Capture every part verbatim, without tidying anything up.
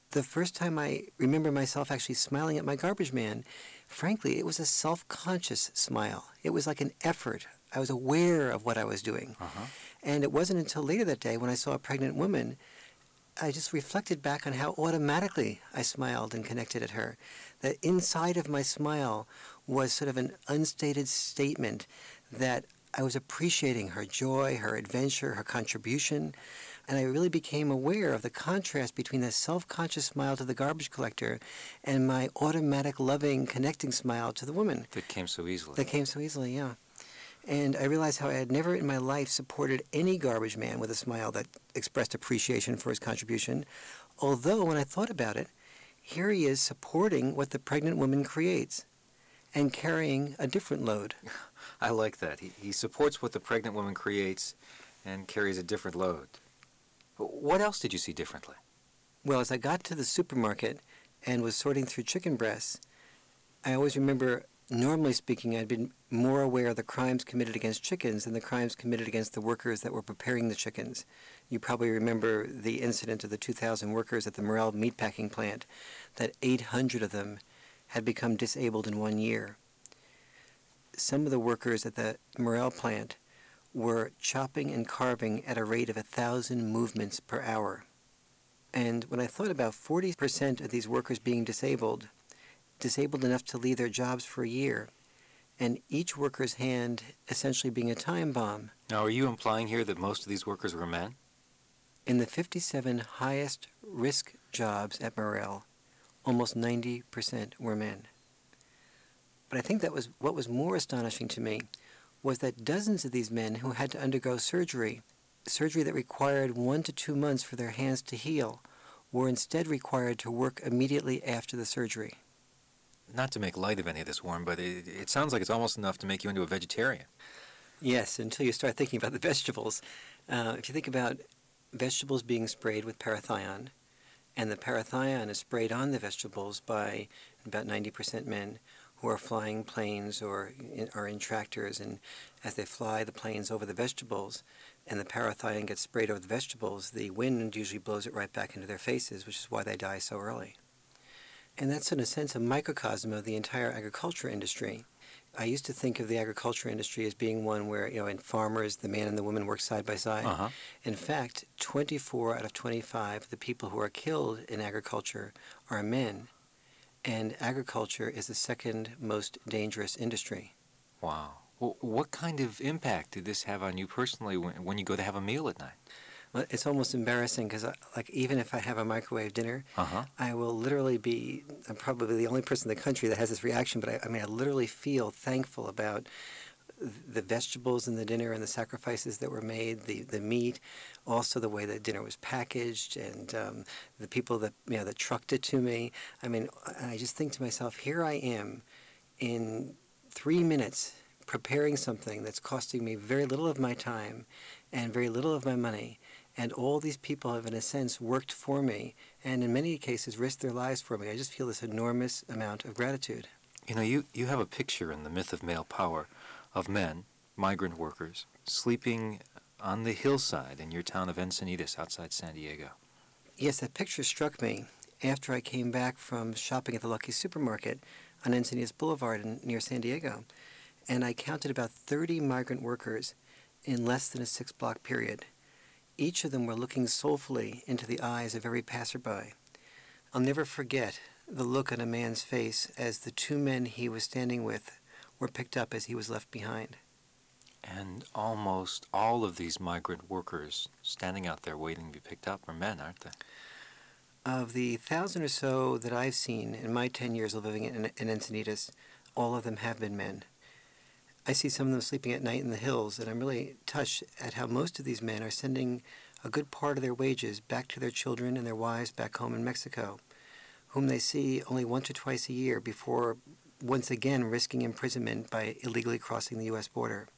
The first time I remember myself actually smiling at my garbage man, frankly, it was a self-conscious smile. It was like an effort. I was aware of what I was doing. Uh-huh. And it wasn't until later that day when I saw a pregnant woman, I just reflected back on how automatically I smiled and connected at her. That inside of my smile was sort of an unstated statement that I was appreciating her joy, her adventure, her contribution, and I really became aware of the contrast between the self-conscious smile to the garbage collector and my automatic, loving, connecting smile to the woman. That came so easily. That came so easily, yeah. And I realized how I had never in my life supported any garbage man with a smile that expressed appreciation for his contribution, although when I thought about it, here he is supporting what the pregnant woman creates and carrying a different load. I like that. He, he supports what the pregnant woman creates and carries a different load. What else did you see differently? Well, as I got to the supermarket and was sorting through chicken breasts, I always remember, normally speaking, I'd been more aware of the crimes committed against chickens than the crimes committed against the workers that were preparing the chickens. You probably remember the incident of the two thousand workers at the Morel meatpacking plant, that eight hundred of them had become disabled in one year. Some of the workers at the Morel plant were chopping and carving at a rate of a thousand movements per hour. And when I thought about forty percent of these workers being disabled, disabled enough to leave their jobs for a year, and each worker's hand essentially being a time bomb. Now, are you implying here that most of these workers were men? In the fifty-seven highest risk jobs at Morel, almost ninety percent were men. But I think that was what was more astonishing to me was that dozens of these men who had to undergo surgery, surgery that required one to two months for their hands to heal, were instead required to work immediately after the surgery. Not to make light of any of this, Warren, but it, it sounds like it's almost enough to make you into a vegetarian. Yes, until you start thinking about the vegetables. Uh, if you think about vegetables being sprayed with parathion, and the parathion is sprayed on the vegetables by about ninety percent men who are flying planes or in, are in tractors, and as they fly the planes over the vegetables and the parathion gets sprayed over the vegetables, the wind usually blows it right back into their faces, which is why they die so early. And that's in a sense a microcosm of the entire agriculture industry. I used to think of the agriculture industry as being one where, you know, in farmers, the man and the woman work side by side. Uh-huh. In fact, twenty-four out of twenty-five of the people who are killed in agriculture are men. And agriculture is the second most dangerous industry. Wow. Well, what kind of impact did this have on you personally when, when you go to have a meal at night? Well, it's almost embarrassing because, like, even if I have a microwave dinner, uh-huh. I will literally be, I'm probably the only person in the country that has this reaction, but I, I mean, I literally feel thankful about the vegetables in the dinner and the sacrifices that were made, the, the meat, also the way the dinner was packaged, and um, the people that, you know, that trucked it to me. I mean, I just think to myself, here I am in three minutes preparing something that's costing me very little of my time and very little of my money, and all these people have, in a sense, worked for me, and in many cases risked their lives for me. I just feel this enormous amount of gratitude. You know, you, you have a picture in The Myth of Male Power of men, migrant workers, sleeping on the hillside in your town of Encinitas outside San Diego. Yes, that picture struck me after I came back from shopping at the Lucky Supermarket on Encinitas Boulevard in, near San Diego, and I counted about thirty migrant workers in less than a six-block period. Each of them were looking soulfully into the eyes of every passerby. I'll never forget the look on a man's face as the two men he was standing with were picked up as he was left behind. And almost all of these migrant workers standing out there waiting to be picked up are men, aren't they? Of the thousand or so that I've seen in my ten years of living in, in Encinitas, all of them have been men. I see some of them sleeping at night in the hills, and I'm really touched at how most of these men are sending a good part of their wages back to their children and their wives back home in Mexico, whom they see only once or twice a year before once again risking imprisonment by illegally crossing the U S border.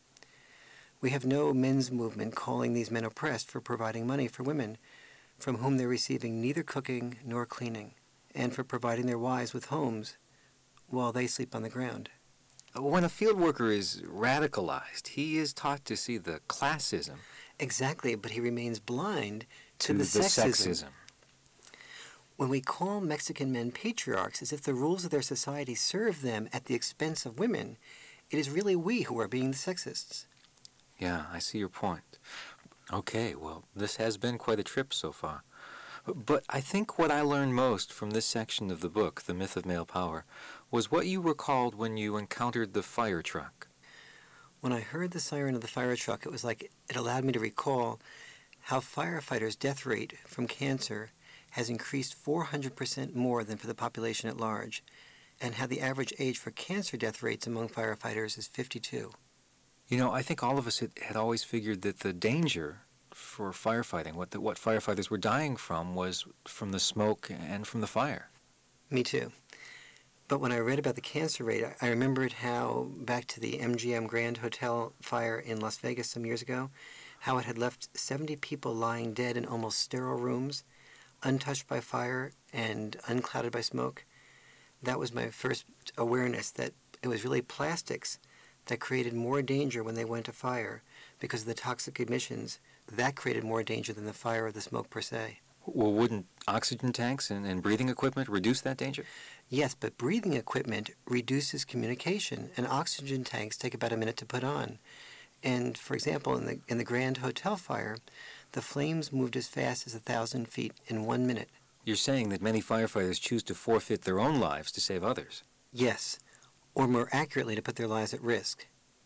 We have no men's movement calling these men oppressed for providing money for women, from whom they're receiving neither cooking nor cleaning, and for providing their wives with homes while they sleep on the ground. When a field worker is radicalized, he is taught to see the classism. Exactly, but he remains blind to, to the, the sexism. sexism. when we call Mexican men patriarchs as if the rules of their society serve them at the expense of women, it is really we who are being the sexists. Yeah, I see your point. Okay, well, this has been quite a trip so far. But I think what I learned most from this section of the book, The Myth of Male Power, was what you recalled when you encountered the fire truck. When I heard the siren of the fire truck, it was like it allowed me to recall how firefighters' death rate from cancer has increased four hundred percent more than for the population at large, and how the average age for cancer death rates among firefighters is fifty-two. You know, I think all of us had, had always figured that the danger for firefighting, what the, what firefighters were dying from, was from the smoke and from the fire. Me too. But when I read about the cancer rate, I remembered how, back to the M G M Grand Hotel fire in Las Vegas some years ago, how it had left seventy people lying dead in almost sterile rooms, untouched by fire and unclouded by smoke. That was my first awareness that it was really plastics that created more danger when they went to fire because of the toxic emissions. That created more danger than the fire or the smoke per se. Well, wouldn't oxygen tanks and, and breathing equipment reduce that danger? Yes, but breathing equipment reduces communication, and oxygen tanks take about a minute to put on. And, for example, in the in the Grand Hotel fire, the flames moved as fast as a thousand feet in one minute. You're saying that many firefighters choose to forfeit their own lives to save others. Yes, or more accurately, to put their lives at risk.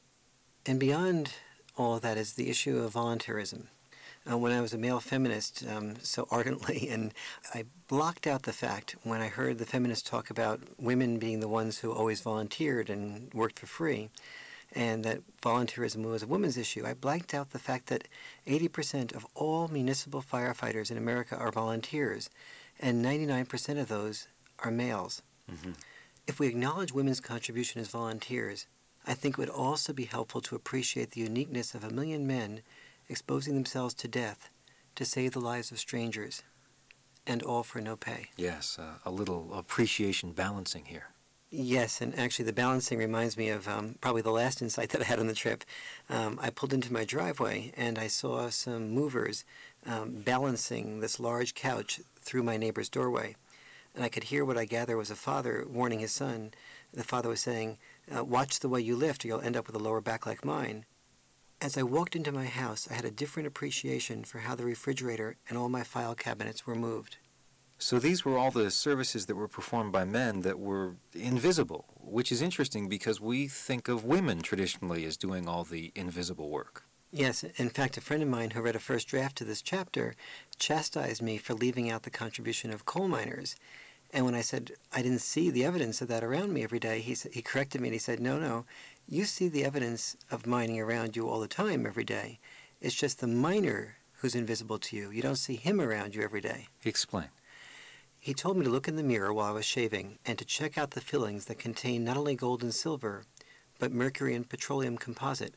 And beyond all of that is the issue of voluntarism. Uh, when I was a male feminist um, so ardently, and I blocked out the fact when I heard the feminists talk about women being the ones who always volunteered and worked for free, and that volunteerism was a woman's issue, I blanked out the fact that eighty percent of all municipal firefighters in America are volunteers, and ninety-nine percent of those are males. Mm-hmm. If we acknowledge women's contribution as volunteers, I think it would also be helpful to appreciate the uniqueness of a million men exposing themselves to death to save the lives of strangers, and all for no pay. Yes, uh, a little appreciation balancing here. Yes, and actually the balancing reminds me of um, probably the last insight that I had on the trip. Um, I pulled into my driveway and I saw some movers um, balancing this large couch through my neighbor's doorway. And I could hear what I gather was a father warning his son. The father was saying, uh, watch the way you lift or you'll end up with a lower back like mine. As I walked into my house, I had a different appreciation for how the refrigerator and all my file cabinets were moved. So these were all the services that were performed by men that were invisible, which is interesting because we think of women traditionally as doing all the invisible work. Yes, in fact, a friend of mine who read a first draft to this chapter chastised me for leaving out the contribution of coal miners. And when I said I didn't see the evidence of that around me every day, he, he corrected me and he said, no, no, you see the evidence of mining around you all the time every day. It's just the miner who's invisible to you. You don't see him around you every day. Explain. He told me to look in the mirror while I was shaving and to check out the fillings that contain not only gold and silver, but mercury and petroleum composite.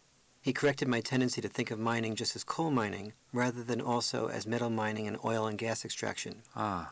He corrected my tendency to think of mining just as coal mining, rather than also as metal mining and oil and gas extraction. Ah.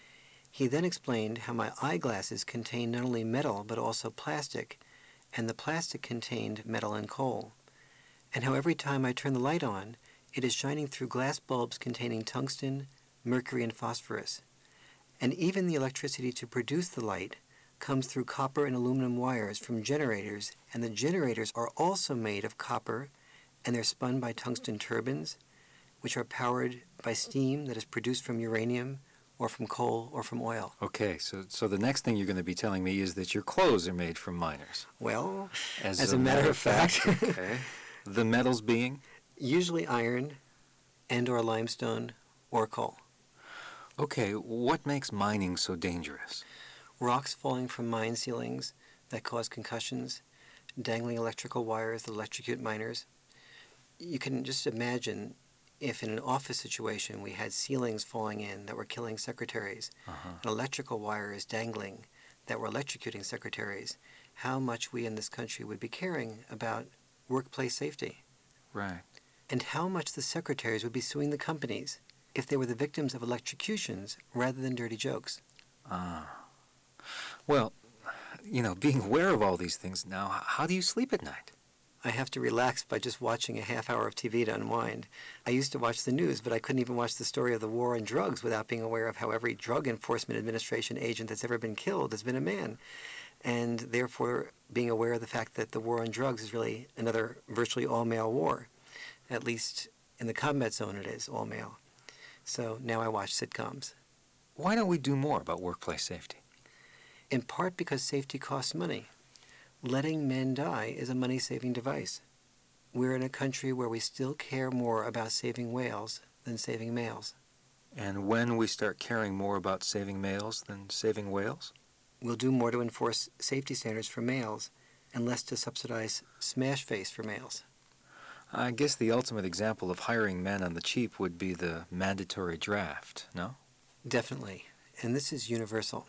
He then explained how my eyeglasses contained not only metal but also plastic, and the plastic contained metal and coal, and how every time I turn the light on, it is shining through glass bulbs containing tungsten, mercury, and phosphorus. And even the electricity to produce the light comes through copper and aluminum wires from generators, and the generators are also made of copper, and they're spun by tungsten turbines, which are powered by steam that is produced from uranium, or from coal, or from oil. Okay, so so the next thing you're going to be telling me is that your clothes are made from miners. Well, as, as a, a matter, matter of fact, fact okay. The metals being? Usually iron, and or limestone, or coal. Okay, what makes mining so dangerous? Rocks falling from mine ceilings that cause concussions, dangling electrical wires that electrocute miners. You can just imagine if in an office situation we had ceilings falling in that were killing secretaries, uh-huh. and electrical wires dangling that were electrocuting secretaries, how much we in this country would be caring about workplace safety. Right. And how much the secretaries would be suing the companies if they were the victims of electrocutions rather than dirty jokes. Ah. Well, you know, being aware of all these things now, how do you sleep at night? I have to relax by just watching a half hour of T V to unwind. I used to watch the news, but I couldn't even watch the story of the war on drugs without being aware of how every Drug Enforcement Administration agent that's ever been killed has been a man. And therefore being aware of the fact that the war on drugs is really another virtually all-male war. At least in the combat zone it is all-male. So now I watch sitcoms. Why don't we do more about workplace safety? In part because safety costs money. Letting men die is a money-saving device. We're in a country where we still care more about saving whales than saving males. And when we start caring more about saving males than saving whales? We'll do more to enforce safety standards for males and less to subsidize smash face for males. I guess the ultimate example of hiring men on the cheap would be the mandatory draft, no? Definitely. And this is universal.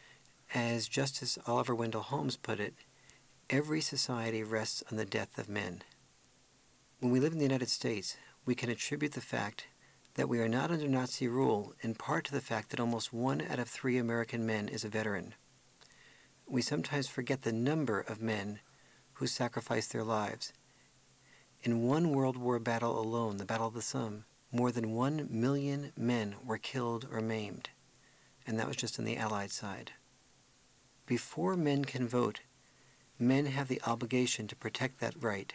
As Justice Oliver Wendell Holmes put it, every society rests on the death of men. When we live in the United States, we can attribute the fact that we are not under Nazi rule in part to the fact that almost one out of three American men is a veteran. We sometimes forget the number of men who sacrificed their lives. In one World War battle alone, the Battle of the Somme, more than one million men were killed or maimed, and that was just on the Allied side. Before men can vote, men have the obligation to protect that right.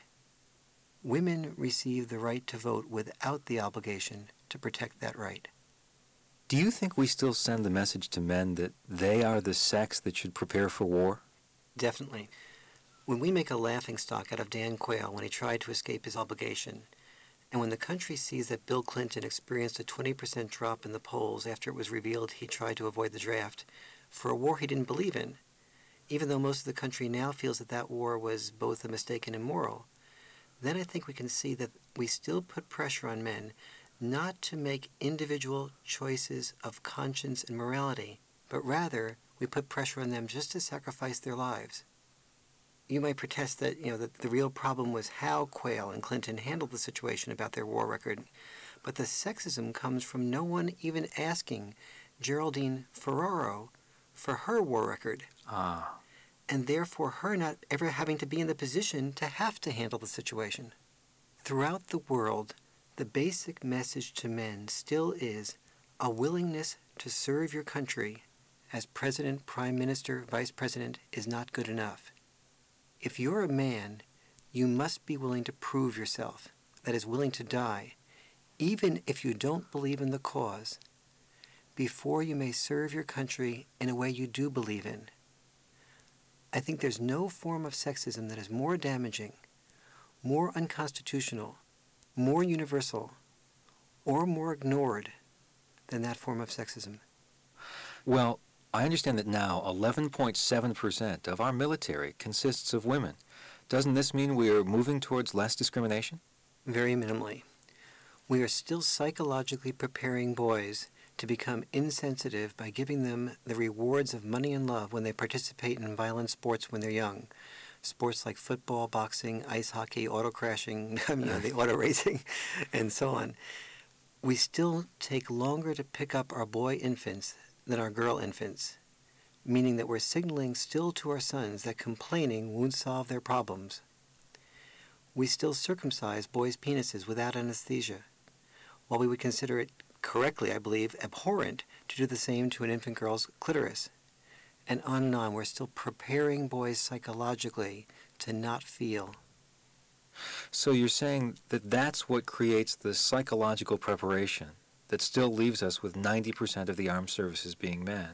Women receive the right to vote without the obligation to protect that right. Do you think we still send the message to men that they are the sex that should prepare for war? Definitely. When we make a laughingstock out of Dan Quayle when he tried to escape his obligation, and when the country sees that Bill Clinton experienced a twenty percent drop in the polls after it was revealed he tried to avoid the draft for a war he didn't believe in, even though most of the country now feels that that war was both a mistake and immoral, then I think we can see that we still put pressure on men not to make individual choices of conscience and morality, but rather we put pressure on them just to sacrifice their lives. You might protest that, you know, that the real problem was how Quayle and Clinton handled the situation about their war record, but the sexism comes from no one even asking Geraldine Ferraro for her war record. Ah. And therefore her not ever having to be in the position to have to handle the situation. Throughout the world, the basic message to men still is a willingness to serve your country as president, prime minister, vice president is not good enough. If you're a man, you must be willing to prove yourself, that is, willing to die, even if you don't believe in the cause, before you may serve your country in a way you do believe in. I think there's no form of sexism that is more damaging, more unconstitutional, more universal, or more ignored than that form of sexism. Well, I understand that now eleven point seven percent of our military consists of women. Doesn't this mean we are moving towards less discrimination? Very minimally. We are still psychologically preparing boys to become insensitive by giving them the rewards of money and love when they participate in violent sports when they're young. Sports like football, boxing, ice hockey, auto crashing, you know, the auto racing, and so on. We still take longer to pick up our boy infants than our girl infants, meaning that we're signaling still to our sons that complaining won't solve their problems. We still circumcise boys' penises without anesthesia, while we would consider it correctly, I believe, abhorrent to do the same to an infant girl's clitoris. And on and on, we're still preparing boys psychologically to not feel. So you're saying that that's what creates the psychological preparation that still leaves us with ninety percent of the armed services being men.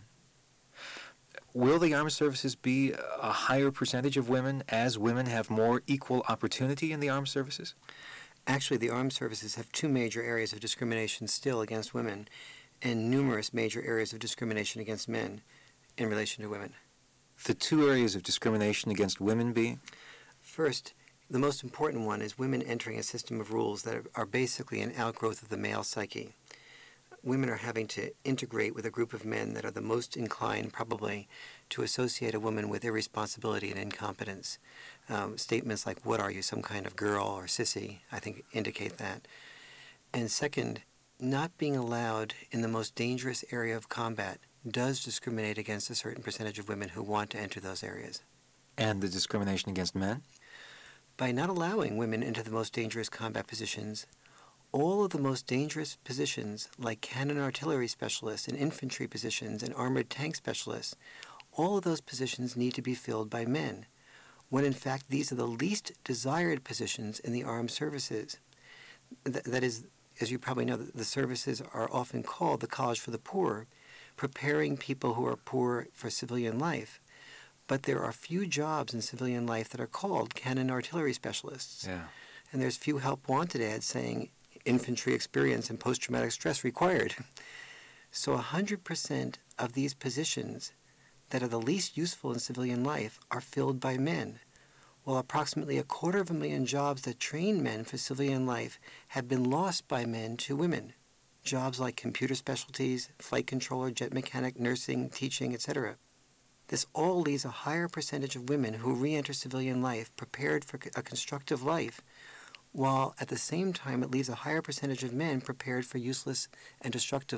Will the armed services be a higher percentage of women as women have more equal opportunity in the armed services? Actually, the armed services have two major areas of discrimination still against women and numerous major areas of discrimination against men in relation to women. The two areas of discrimination against women being? First, the most important one is women entering a system of rules that are basically an outgrowth of the male psyche. Women are having to integrate with a group of men that are the most inclined, probably, to associate a woman with irresponsibility and incompetence. Um, statements like, what are you, some kind of girl or sissy, I think indicate that. And second, not being allowed in the most dangerous area of combat does discriminate against a certain percentage of women who want to enter those areas. And the discrimination against men? by not allowing women into the most dangerous combat positions, all of the most dangerous positions, like cannon artillery specialists and infantry positions and armored tank specialists, all of those positions need to be filled by men, when in fact these are the least desired positions in the armed services. Th- that is, as you probably know, the services are often called the college for the poor, preparing people who are poor for civilian life. But there are few jobs in civilian life that are called cannon artillery specialists. Yeah. And there's few help wanted ads saying infantry experience and post-traumatic stress required. So one hundred percent of these positions that are the least useful in civilian life are filled by men, while approximately a quarter of a million jobs that train men for civilian life have been lost by men to women. Jobs like computer specialties, flight controller, jet mechanic, nursing, teaching, et cetera. This all leaves a higher percentage of women who re-enter civilian life prepared for a constructive life, while at the same time it leaves a higher percentage of men prepared for useless and destructive